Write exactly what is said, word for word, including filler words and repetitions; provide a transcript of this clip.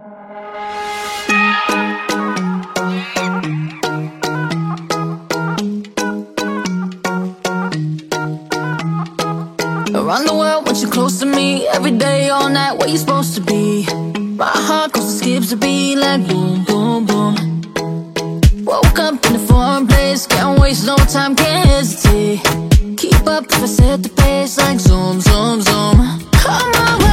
Around the world, want you close to me. Every day, all night, where you supposed to be. My heart goes and skips a beat like boom, boom, boom. Woke up in a foreign place, can't waste no time, can't hesitate. Keep up if I set the pace like zoom, zoom, zoom. On my way